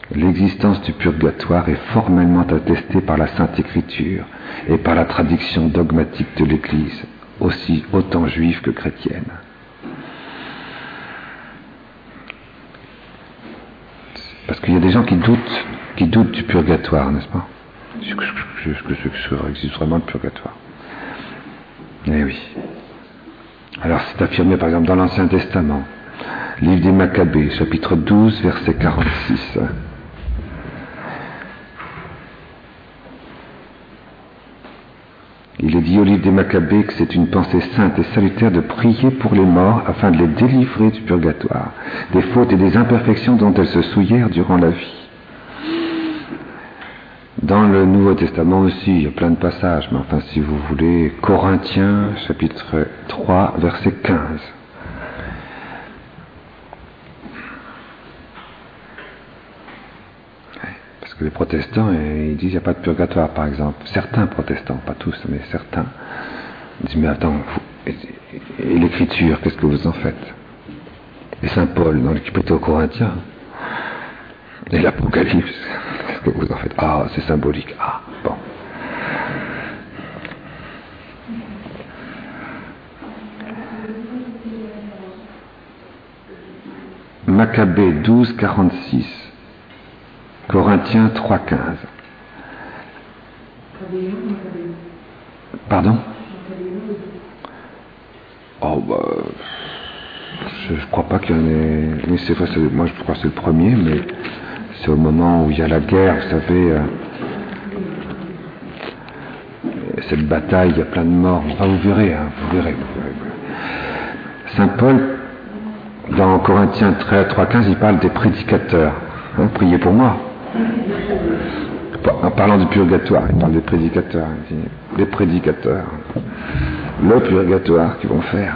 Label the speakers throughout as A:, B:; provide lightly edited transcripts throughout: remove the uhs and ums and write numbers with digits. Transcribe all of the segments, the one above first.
A: L'existence du purgatoire est formellement attestée par la Sainte Écriture et par la tradition dogmatique de l'Église, aussi autant juive que chrétienne. Parce qu'il y a des gens qui doutent du purgatoire, n'est-ce pas? Est-ce que existe vraiment le purgatoire? Eh oui. Alors c'est affirmé par exemple dans l'Ancien Testament, livre des Maccabées, chapitre 12, verset 46. Il est dit au livre des Maccabées que c'est une pensée sainte et salutaire de prier pour les morts afin de les délivrer du purgatoire, des fautes et des imperfections dont elles se souillèrent durant la vie. Dans le Nouveau Testament aussi, il y a plein de passages, mais enfin si vous voulez, Corinthiens, chapitre 3, verset 15. Parce que les protestants, ils disent qu'il n'y a pas de purgatoire, par exemple. Certains protestants, pas tous, mais certains, disent, mais attends, et l'Écriture, qu'est-ce que vous en faites? Et Saint Paul, dans l'Épître aux Corinthiens, et l'Apocalypse, qu'est-ce que vous en faites? Ah, c'est symbolique. Ah, bon. Maccabée 12, 46. Corinthiens 3, 15. Pardon? Oh, bah. Je crois pas qu'il y en ait. Oui, c'est vrai, moi je crois que c'est le premier, mais c'est au moment où il y a la guerre, vous savez. Cette bataille, il y a plein de morts. Enfin, vous verrez. Saint Paul, dans Corinthiens 3, 15, il parle des prédicateurs. Priez pour moi. En parlant du purgatoire, il parle des prédicateurs. Il dit, les prédicateurs. Le purgatoire qu'ils vont faire.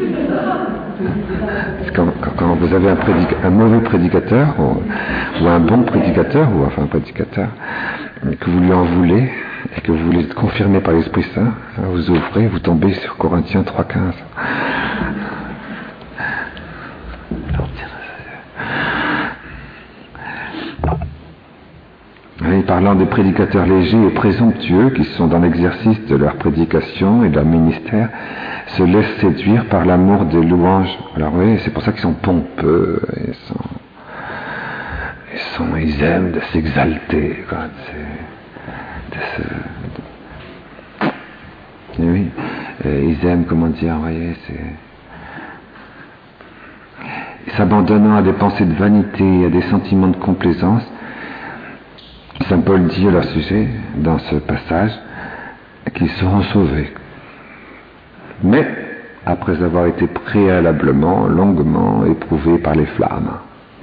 A: Quand vous avez un mauvais prédicateur, ou un bon prédicateur, ou enfin un prédicateur, que vous lui en voulez, et que vous voulez être confirmé par l'Esprit Saint, vous ouvrez, vous tombez sur Corinthiens 3, 15. Et parlant des prédicateurs légers et présomptueux qui sont dans l'exercice de leur prédication et de leur ministère, se laissent séduire par l'amour des louanges. Alors oui, c'est pour ça qu'ils sont pompeux, ils aiment de s'exalter, quoi. Et oui, ils aiment, comment dire, vous voyez, s'abandonnant à des pensées de vanité et à des sentiments de complaisance. Saint Paul dit à leur sujet, dans ce passage, qu'ils seront sauvés. Mais, après avoir été préalablement, longuement éprouvés par les flammes.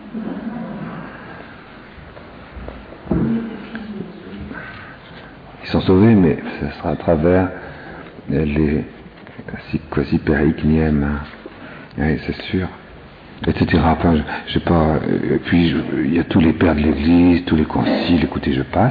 A: Ils sont sauvés, mais ce sera à travers les quasi péricnièmes. Oui, c'est sûr. Etc. Enfin, je sais pas. Puis il y a tous les pères de l'Église, tous les conciles. Écoutez, je passe.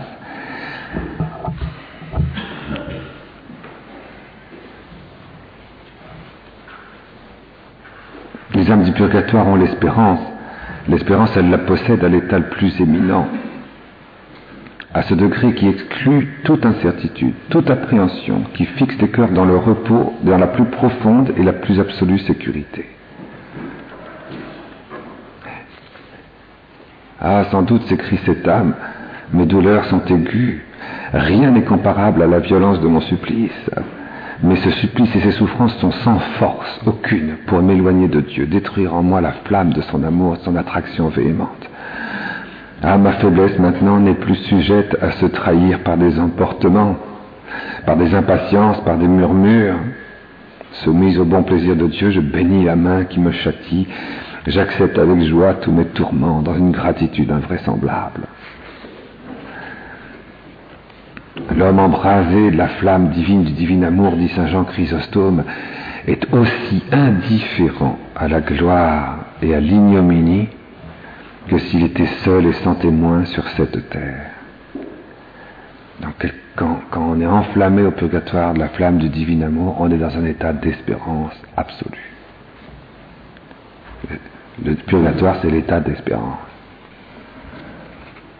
A: Les âmes du purgatoire ont l'espérance. L'espérance, elle la possède à l'état le plus éminent, à ce degré qui exclut toute incertitude, toute appréhension, qui fixe les cœurs dans le repos, dans la plus profonde et la plus absolue sécurité. Ah, sans doute, s'écrie cette âme, mes douleurs sont aiguës, rien n'est comparable à la violence de mon supplice, mais ce supplice et ces souffrances sont sans force aucune pour m'éloigner de Dieu, détruire en moi la flamme de son amour, de son attraction véhémente. Ah, ma faiblesse maintenant n'est plus sujette à se trahir par des emportements, par des impatiences, par des murmures. Soumise au bon plaisir de Dieu, je bénis la main qui me châtie. J'accepte avec joie tous mes tourments dans une gratitude invraisemblable. L'homme embrasé de la flamme divine du divin amour, dit saint Jean Chrysostome, est aussi indifférent à la gloire et à l'ignominie que s'il était seul et sans témoin sur cette terre. Donc quand on est enflammé au purgatoire de la flamme du divin amour, on est dans un état d'espérance absolue. Le purgatoire, c'est l'état d'espérance.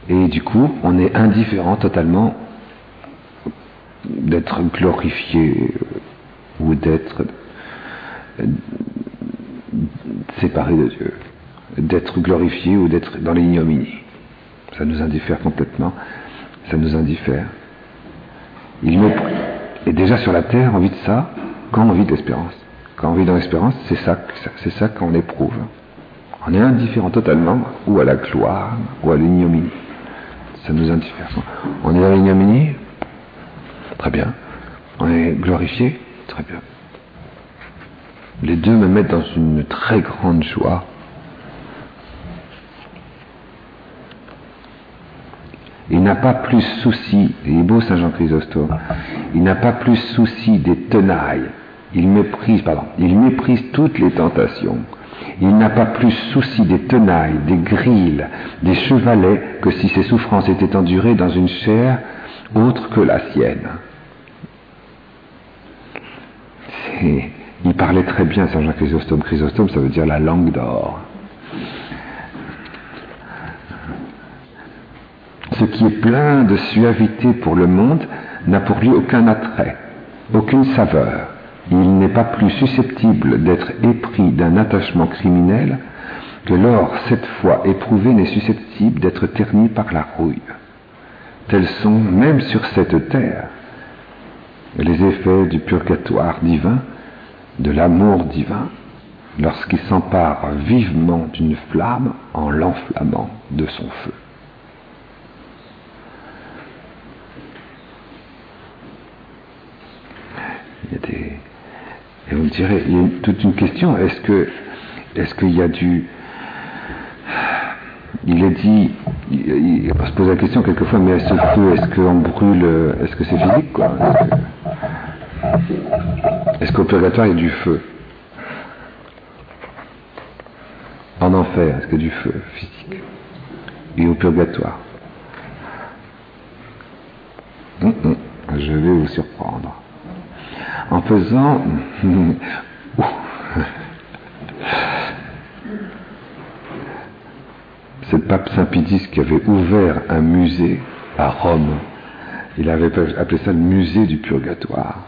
A: Et du coup, on est indifférent totalement d'être glorifié ou d'être séparé de Dieu, d'être glorifié ou d'être dans l'ignominie. Ça nous indiffère complètement, ça nous indiffère. Et déjà sur la terre, on vit de ça quand on vit de l'espérance. Quand on vit dans l'espérance, c'est ça qu'on éprouve. On est indifférent totalement, ou à la gloire, ou à l'ignominie. Ça nous indiffère. On est dans l'ignominie, très bien. On est glorifié, très bien. Les deux me mettent dans une très grande joie. Il n'a pas plus souci, il est beau Saint Jean Chrysostome, il n'a pas plus souci des tenailles, il méprise toutes les tentations. Il n'a pas plus souci des tenailles, des grilles, des chevalets que si ses souffrances étaient endurées dans une chair autre que la sienne. Il parlait très bien Saint Jean Chrysostome. Chrysostome, ça veut dire la langue d'or. Ce qui est plein de suavité pour le monde n'a pour lui aucun attrait, aucune saveur. Il n'est pas plus susceptible d'être épris d'un attachement criminel que l'or cette fois éprouvé n'est susceptible d'être terni par la rouille. Tels sont, même sur cette terre, les effets du purgatoire divin, de l'amour divin, lorsqu'il s'empare vivement d'une flamme en l'enflammant de son feu. Et vous me direz, il y a toute une question, est-ce qu'il y a du... Il est dit, on se pose la question quelquefois, mais ce feu, est-ce qu'on brûle, est-ce que c'est physique, quoi? Est-ce qu'au purgatoire il y a du feu? En enfer, est-ce qu'il y a du feu physique? Et au purgatoire? Je vais vous surprendre. En faisant... C'est le pape Saint-Pédis qui avait ouvert un musée à Rome. Il avait appelé ça le musée du purgatoire.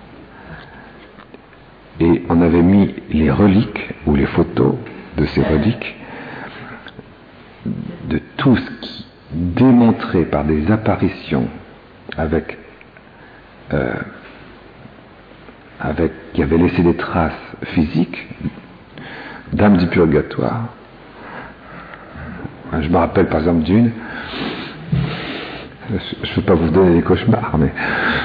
A: Et on avait mis les reliques, ou les photos de ces reliques, de tout ce qui démontrait par des apparitions qui avait laissé des traces physiques d'âmes du purgatoire. Je me rappelle par exemple d'une, je ne veux pas vous donner des cauchemars, mais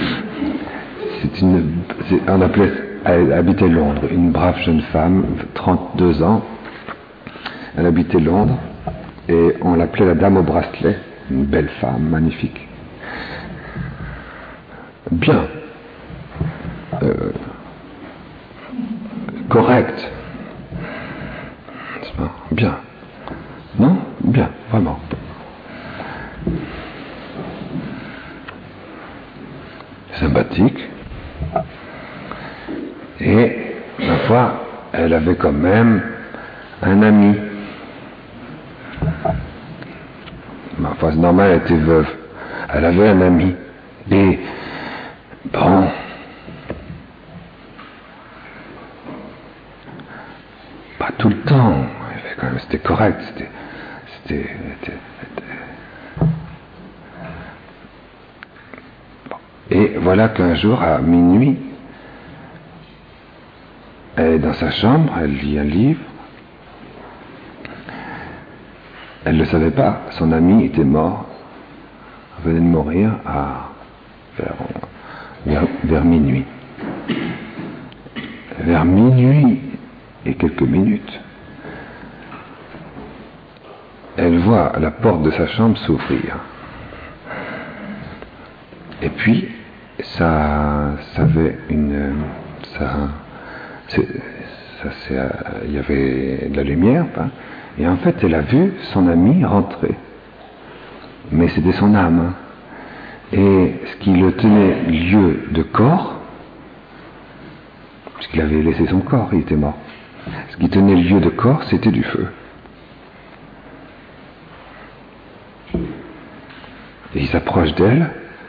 A: elle habitait Londres, une brave jeune femme, 32 ans, elle habitait Londres, et on l'appelait la dame au bracelet, une belle femme, magnifique. Bien. Correct. Bien. Non? Bien, vraiment. Sympathique. Et, ma foi, elle avait quand même un ami. Ma foi, c'est normal, elle était veuve. Elle avait un ami. Et, bon... Pas tout le temps. C'était correct. Et voilà qu'un jour, à minuit, elle est dans sa chambre, elle lit un livre. Elle ne le savait pas, son ami était mort, venait de mourir vers minuit. Vers minuit et quelques minutes, elle voit la porte de sa chambre s'ouvrir. Et puis, il y avait de la lumière, et en fait, elle a vu son ami rentrer. Mais c'était son âme. Et ce qui le tenait lieu de corps, puisqu'il avait laissé son corps, il était mort. Ce qui tenait lieu de corps, c'était du feu. Et il s'approche d'elle.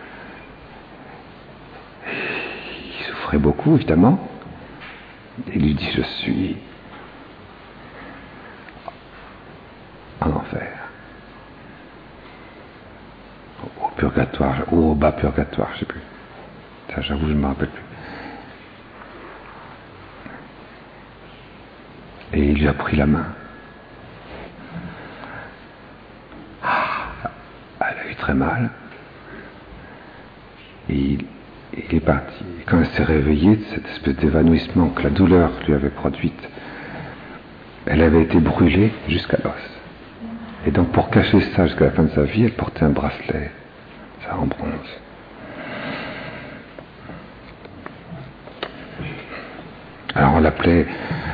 A: Il souffrait beaucoup, évidemment. Et il lui dit, je suis en enfer. Au purgatoire, ou au bas purgatoire, je ne sais plus. Ça, j'avoue, je ne me rappelle plus. Et il lui a pris la main. Elle a eu très mal. Et il est parti. Et quand elle s'est réveillée de cette espèce d'évanouissement que la douleur lui avait produite, elle avait été brûlée jusqu'à l'os. Et donc pour cacher ça jusqu'à la fin de sa vie, elle portait un bracelet, ça en bronze. Alors on l'appelait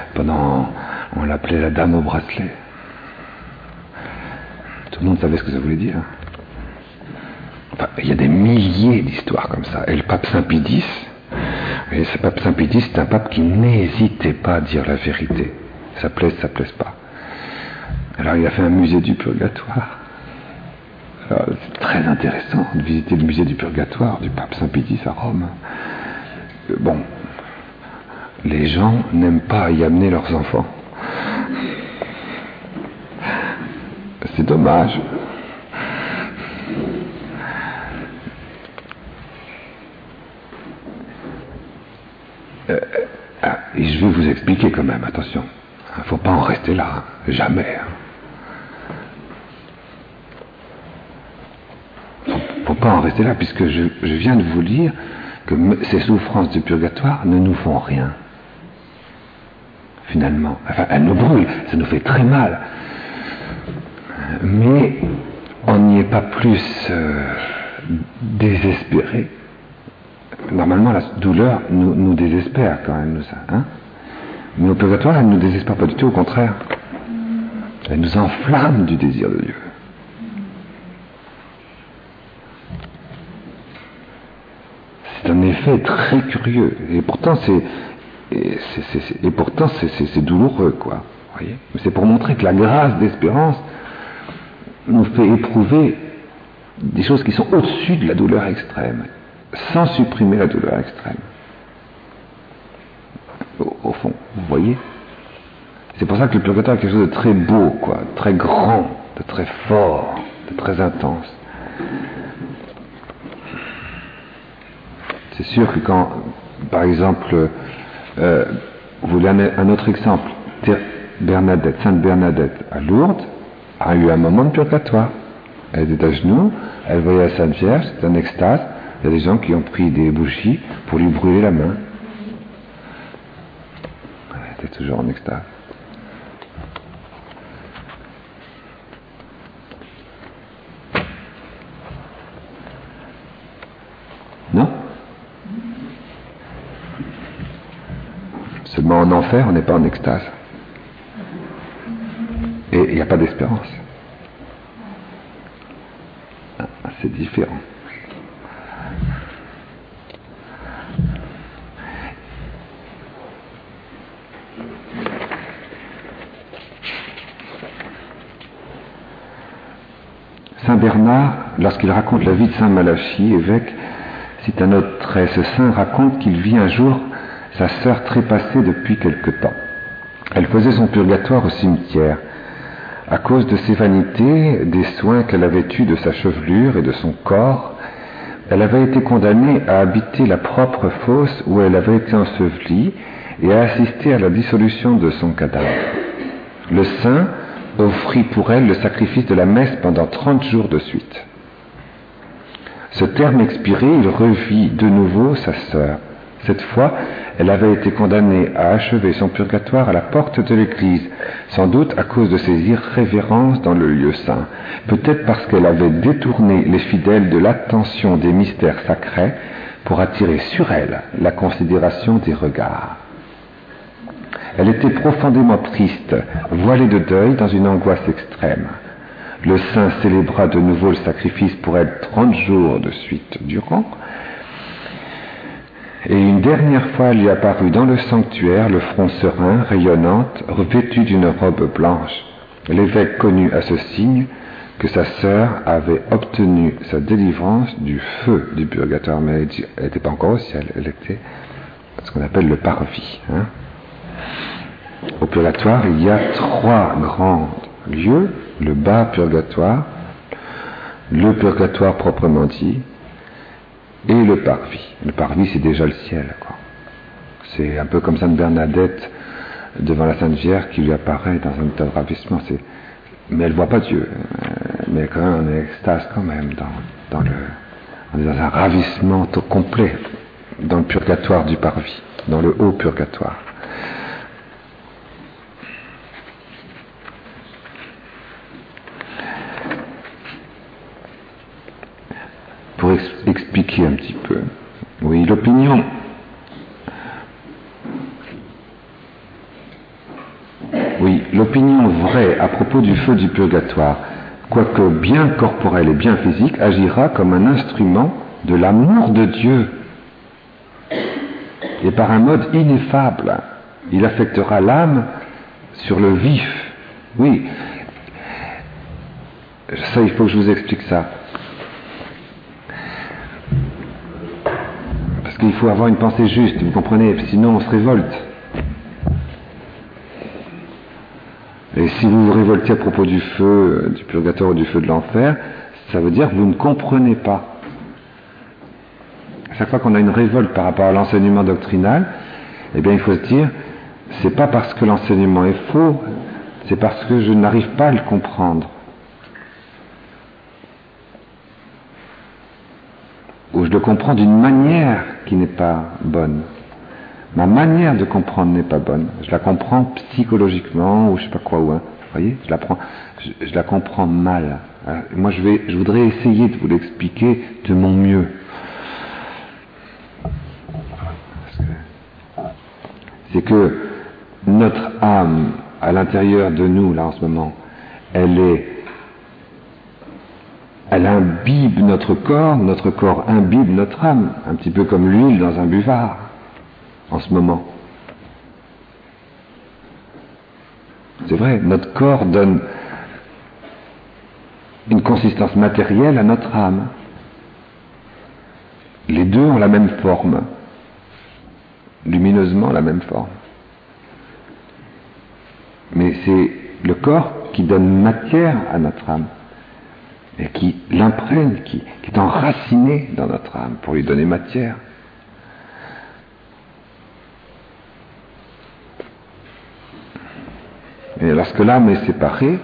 A: la dame au bracelet. Tout le monde savait ce que ça voulait dire. Enfin, il y a des milliers d'histoires comme ça. Et le pape Saint-Pie X, ce pape Saint-Pie X, c'est un pape qui n'hésitait pas à dire la vérité. Ça plaise pas. Alors il a fait un musée du purgatoire. Alors, c'est très intéressant de visiter le musée du purgatoire du pape Saint-Pie X à Rome. Bon, les gens n'aiment pas y amener leurs enfants. C'est dommage. Et je vais vous expliquer quand même, attention. Il ne faut pas en rester là, jamais. Faut pas en rester là, puisque je viens de vous dire que ces souffrances du purgatoire ne nous font rien. Finalement. Enfin, elles nous brûlent, ça nous fait très mal. Mais on n'y est pas plus désespéré. Normalement, la douleur nous désespère quand même, hein. Mais au purgatoire, elle ne nous désespère pas du tout, au contraire. Elle nous enflamme du désir de Dieu. C'est un effet très curieux. Et pourtant, c'est douloureux, quoi. Voyez. Mais c'est pour montrer que la grâce d'espérance nous fait éprouver des choses qui sont au-dessus de la douleur extrême, sans supprimer la douleur extrême. Au fond, vous voyez. C'est pour ça que le purgatoire est quelque chose de très beau, quoi, de très grand, de très fort, de très intense. C'est sûr que quand, par exemple, vous voulez un autre exemple, Sainte Bernadette à Lourdes a eu un moment de purgatoire. Elle était à genoux, elle voyait la Sainte Vierge, c'était en extase. Il y a des gens qui ont pris des bougies pour lui brûler la main. Elle était toujours en extase. Non? Seulement en enfer, on n'est pas en extase. Et il n'y a pas d'espérance. C'est différent. Saint Bernard, lorsqu'il raconte la vie de Saint Malachie, évêque, cite un autre trait. Ce saint raconte qu'il vit un jour sa sœur trépassée depuis quelque temps. Elle faisait son purgatoire au cimetière. À cause de ses vanités, des soins qu'elle avait eus de sa chevelure et de son corps, elle avait été condamnée à habiter la propre fosse où elle avait été ensevelie et à assister à la dissolution de son cadavre. Le saint offrit pour elle le sacrifice de la messe pendant 30 jours de suite. Ce terme expiré, il revit de nouveau sa sœur. Cette fois, elle avait été condamnée à achever son purgatoire à la porte de l'église, sans doute à cause de ses irrévérences dans le lieu saint, peut-être parce qu'elle avait détourné les fidèles de l'attention des mystères sacrés pour attirer sur elle la considération des regards. Elle était profondément triste, voilée de deuil dans une angoisse extrême. Le saint célébra de nouveau le sacrifice pour elle 30 jours de suite durant, et une dernière fois lui apparut dans le sanctuaire le front serein, rayonnante, revêtu d'une robe blanche. L'évêque connut à ce signe que sa sœur avait obtenu sa délivrance du feu du purgatoire, mais elle n'était pas encore au ciel, elle était ce qu'on appelle le parvis. Au purgatoire, il y a 3 grands lieux: le bas purgatoire, le purgatoire proprement dit, et le parvis. Le parvis, c'est déjà le ciel, quoi. C'est un peu comme Sainte Bernadette devant la Sainte Vierge qui lui apparaît dans un état de ravissement. Mais elle ne voit pas Dieu. Mais quand même, on est extase quand même on est dans un ravissement complet dans le purgatoire du parvis, dans le haut purgatoire. Pour expliquer un petit peu, oui, l'opinion vraie à propos du feu du purgatoire, quoique bien corporel et bien physique, agira comme un instrument de l'amour de Dieu. Et par un mode ineffable, il affectera l'âme sur le vif. Oui, ça, il faut que je vous explique ça. Parce qu'il faut avoir une pensée juste, vous comprenez, sinon on se révolte. Et si vous vous révoltez à propos du feu du purgatoire ou du feu de l'enfer, ça veut dire que vous ne comprenez pas. À chaque fois qu'on a une révolte par rapport à l'enseignement doctrinal, eh bien il faut se dire, c'est pas parce que l'enseignement est faux, c'est parce que je n'arrive pas à le comprendre. Ou je le comprends d'une manière qui n'est pas bonne. Ma manière de comprendre n'est pas bonne. Je la comprends psychologiquement ou je sais pas quoi. Vous voyez, je la comprends mal. Moi, je voudrais essayer de vous l'expliquer de mon mieux. C'est que notre âme, à l'intérieur de nous, là en ce moment, elle imbibe notre corps imbibe notre âme, un petit peu comme l'huile dans un buvard. En ce moment. C'est vrai, notre corps donne une consistance matérielle à notre âme. Les deux ont la même forme, lumineusement la même forme. Mais c'est le corps qui donne matière à notre âme, et qui l'imprègne, qui est enraciné dans notre âme pour lui donner matière. Et lorsque l'âme est séparée,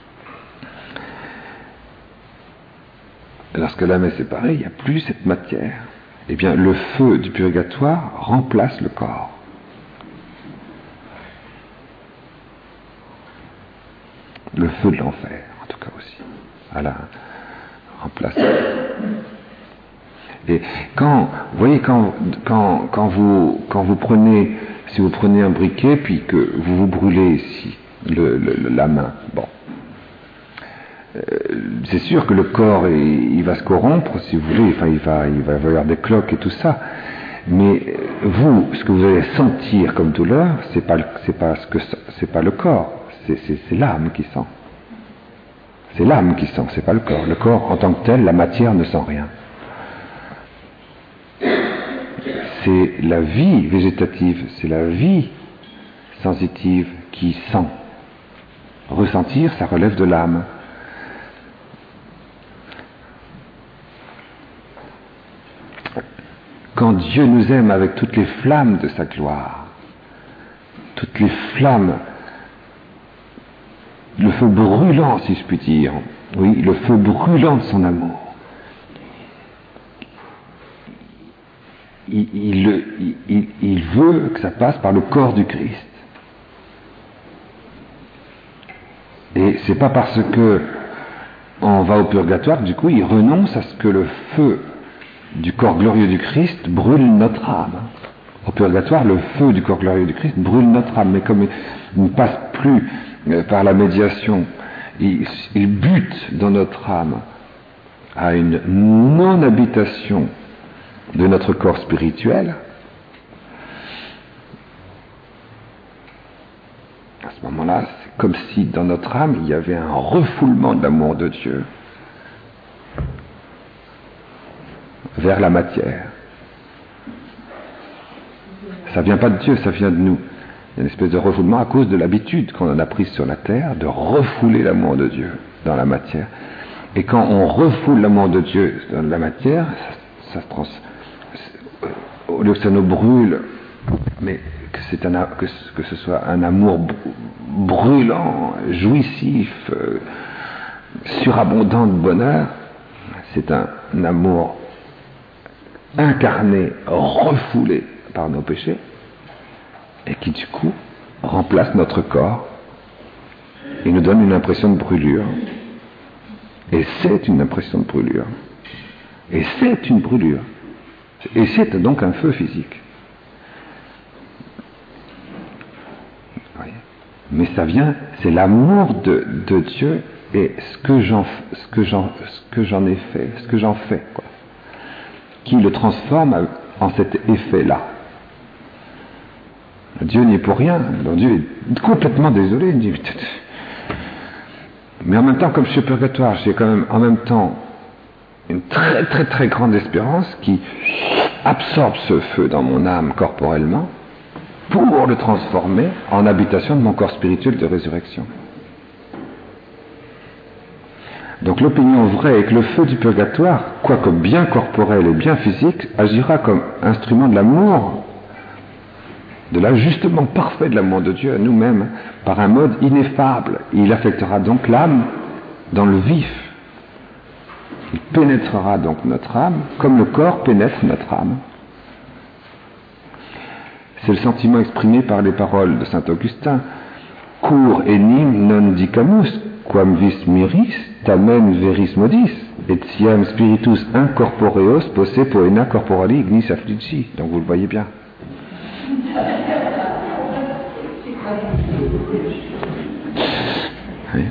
A: il n'y a plus cette matière. Eh bien, le feu du purgatoire remplace le corps. Le feu de l'enfer, en tout cas aussi. Voilà, remplace. Et quand vous prenez, si vous prenez un briquet, puis que vous vous brûlez ici, la main, bon. C'est sûr que le corps, il va se corrompre, si vous voulez, enfin, il va y avoir des cloques et tout ça. Mais vous, ce que vous allez sentir comme douleur, c'est pas le corps, c'est l'âme qui sent. C'est l'âme qui sent, c'est pas le corps. Le corps, en tant que tel, la matière ne sent rien. C'est la vie végétative, c'est la vie sensitive qui sent. Ressentir, ça relève de l'âme. Quand Dieu nous aime avec toutes les flammes de sa gloire, toutes les flammes, le feu brûlant, si je puis dire, oui, le feu brûlant de son amour, il veut que ça passe par le corps du Christ. Et c'est pas parce que on va au purgatoire que du coup il renonce à ce que le feu du corps glorieux du Christ brûle notre âme. Au purgatoire, le feu du corps glorieux du Christ brûle notre âme, mais comme il ne passe plus par la médiation, il bute dans notre âme à une non-habitation de notre corps spirituel. À ce moment-là, c'est comme si dans notre âme, il y avait un refoulement de l'amour de Dieu vers la matière. Ça vient pas de Dieu, ça vient de nous. Il y a une espèce de refoulement à cause de l'habitude qu'on en a prise sur la terre de refouler l'amour de Dieu dans la matière. Et quand on refoule l'amour de Dieu dans la matière, au lieu que ça nous brûle, mais que ce soit un amour brûlant, jouissif, surabondant de bonheur, c'est un amour incarné, refoulé par nos péchés, et qui du coup remplace notre corps et nous donne une impression de brûlure. Et c'est une impression de brûlure. Et c'est une brûlure. Et c'est donc un feu physique. Mais ça vient, c'est l'amour de Dieu et ce que j'en ai fait, ce que j'en fais, quoi, qui le transforme en cet effet-là. Dieu n'y est pour rien. Alors Dieu est complètement désolé. Il dit, mais en même temps, comme je suis au purgatoire, j'ai quand même en même temps une très très très grande espérance qui absorbe ce feu dans mon âme corporellement pour le transformer en habitation de mon corps spirituel de résurrection. Donc l'opinion vraie est que le feu du purgatoire, quoique bien corporel et bien physique, agira comme instrument de l'amour, de l'ajustement parfait de l'amour de Dieu à nous-mêmes, par un mode ineffable. Il affectera donc l'âme dans le vif. Il pénétrera donc notre âme, comme le corps pénètre notre âme. C'est le sentiment exprimé par les paroles de saint Augustin. Cur enim non dicamus, quam vis miris, tamen veris modis, et tiam spiritus incorporeos posse poena corporali ignis affligi. Donc vous le voyez bien. Oui.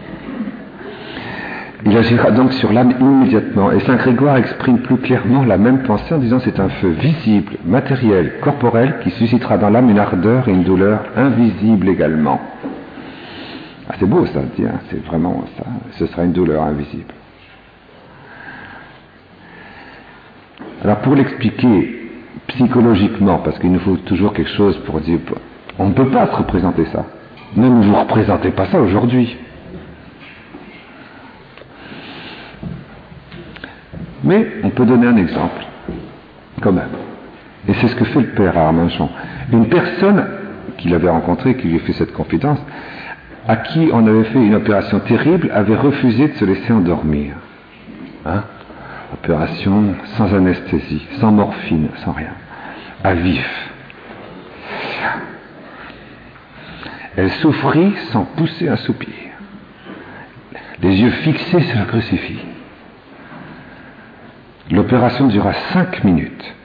A: Il agira donc sur l'âme immédiatement, et saint Grégoire exprime plus clairement la même pensée en disant c'est un feu visible, matériel, corporel qui suscitera dans l'âme une ardeur et une douleur invisibles également. Ah, c'est beau ça, hein, c'est vraiment ça, ce sera une douleur invisible. Alors pour l'expliquer psychologiquement, parce qu'il nous faut toujours quelque chose pour dire, on ne peut pas se représenter ça. Ne vous représentez pas ça aujourd'hui. Mais on peut donner un exemple, quand même. Et c'est ce que fait le père Armanchon. Une personne qu'il avait rencontrée, qui lui a fait cette confidence, à qui on avait fait une opération terrible, avait refusé de se laisser endormir. Hein? Opération sans anesthésie, sans morphine, sans rien. À vif. Elle souffrit sans pousser un soupir. Les yeux fixés sur le crucifix. L'opération dura 5 minutes.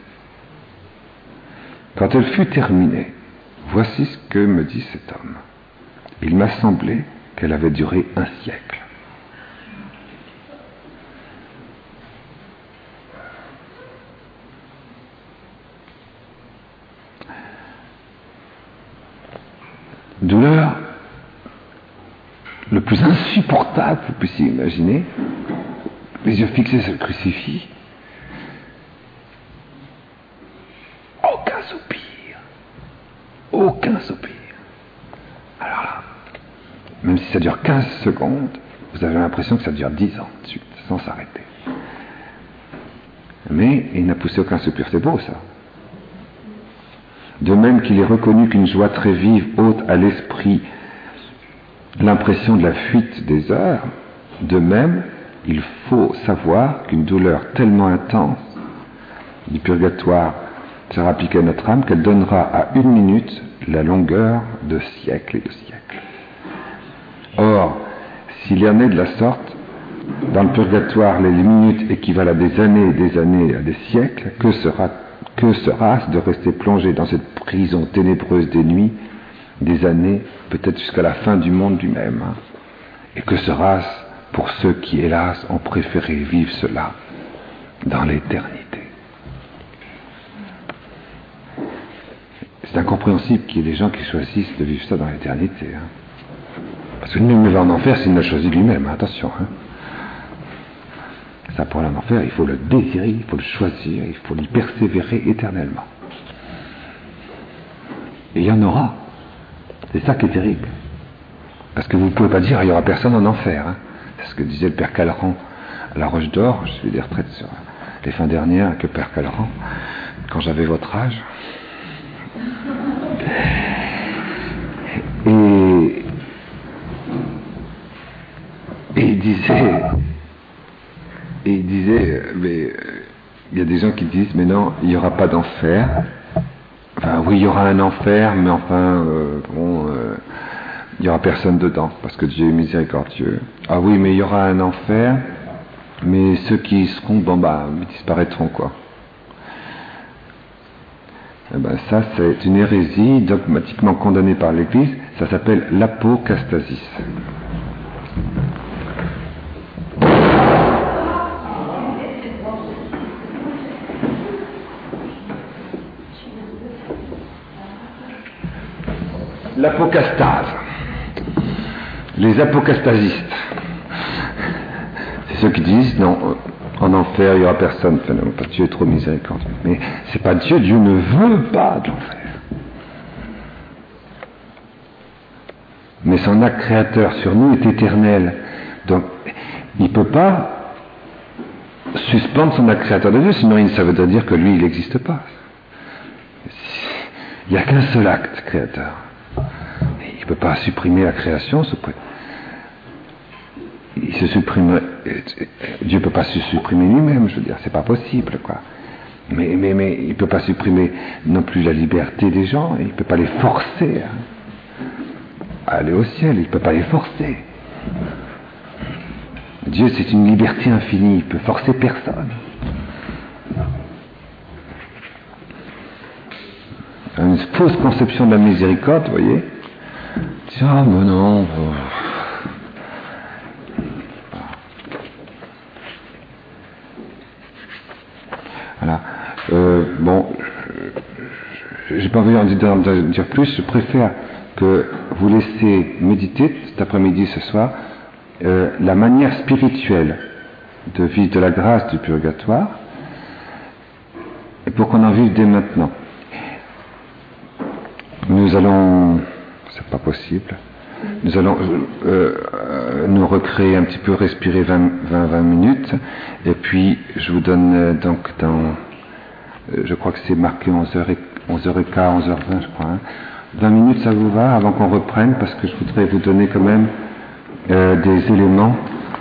A: Quand elle fut terminée, voici ce que me dit cet homme. Il m'a semblé qu'elle avait duré 1 siècle. Douleur le plus insupportable que vous puissiez imaginer, les yeux fixés sur le crucifix, aucun soupir. Alors là, même si ça dure 15 secondes, vous avez l'impression que ça dure 10 ans de suite, sans s'arrêter. Mais il n'a poussé aucun soupir, c'est beau ça. De même qu'il est reconnu qu'une joie très vive ôte à l'esprit l'impression de la fuite des heures, de même, il faut savoir qu'une douleur tellement intense du purgatoire sera appliquée à notre âme qu'elle donnera à 1 minute la longueur de siècles et de siècles. Or, s'il y en est de la sorte, dans le purgatoire, les minutes équivalent à des années et des années, à des siècles, que sera-ce de rester plongé dans cette prison ténébreuse des nuits, des années, peut-être jusqu'à la fin du monde lui-même, hein? Et que sera-ce pour ceux qui, hélas, ont préféré vivre cela dans l'éternité? C'est incompréhensible qu'il y ait des gens qui choisissent de vivre ça dans l'éternité. Hein? Parce que nul ne va en enfer s'il ne le choisit lui-même, attention. Hein. Ça, pour aller en enfer, il faut le désirer, il faut le choisir, il faut y persévérer éternellement. Et il y en aura. C'est ça qui est terrible. Parce que vous ne pouvez pas dire il n'y aura personne en enfer. Hein. C'est ce que disait le père Calleran à la Roche d'Or. Je fais des retraites sur les fins dernières avec le père Calleran, quand j'avais votre âge. Et il disait, mais il y a des gens qui disent, mais non, il n'y aura pas d'enfer. Enfin, oui, il y aura un enfer, mais enfin, il n'y aura personne dedans, parce que Dieu est miséricordieux. Ah oui, mais il y aura un enfer, mais ceux qui y seront, ils disparaîtront, quoi. Eh ben, ça, c'est une hérésie dogmatiquement condamnée par l'Église. Ça s'appelle l'apocastasis. L'apocastase. Les apocastasistes. C'est ceux qui disent, non, en enfer, il n'y aura personne. Enfin, non, Dieu est trop miséricordieux. Mais c'est pas Dieu, Dieu ne veut pas de l'enfer. Mais son acte créateur sur nous est éternel. Donc, il ne peut pas suspendre son acte créateur de Dieu, sinon ça voudrait dire que lui, il n'existe pas. Il n'y a qu'un seul acte créateur. Il ne peut pas supprimer la création. Il se supprime. Dieu ne peut pas se supprimer lui-même, je veux dire, c'est pas possible, quoi. Mais il ne peut pas supprimer non plus la liberté des gens, il ne peut pas les forcer à aller au ciel, il ne peut pas les forcer. Dieu, c'est une liberté infinie, il ne peut forcer personne. Une fausse conception de la miséricorde, vous voyez. Ah, mais non. Voilà. J'ai pas envie d'en dire plus. Je préfère que vous laissiez méditer cet après-midi, ce soir, la manière spirituelle de vivre de la grâce du purgatoire, et pour qu'on en vive dès maintenant. Nous allons, c'est pas possible, nous allons nous recréer un petit peu, respirer 20 minutes, et puis je vous donne donc je crois que c'est marqué 11h15, 11h20 je crois, hein. 20 minutes ça vous va avant qu'on reprenne, parce que je voudrais vous donner quand même des éléments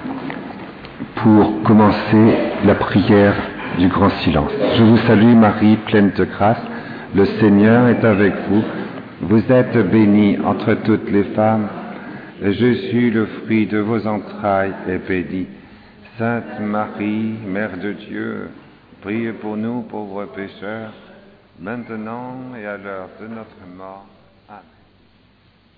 A: pour commencer la prière du grand silence. Je vous salue Marie, pleine de grâce, le Seigneur est avec vous. Vous êtes bénie entre toutes les femmes, et Jésus, le fruit de vos entrailles, est béni. Sainte Marie, Mère de Dieu, priez pour nous pauvres pécheurs, maintenant et à l'heure de notre mort. Amen.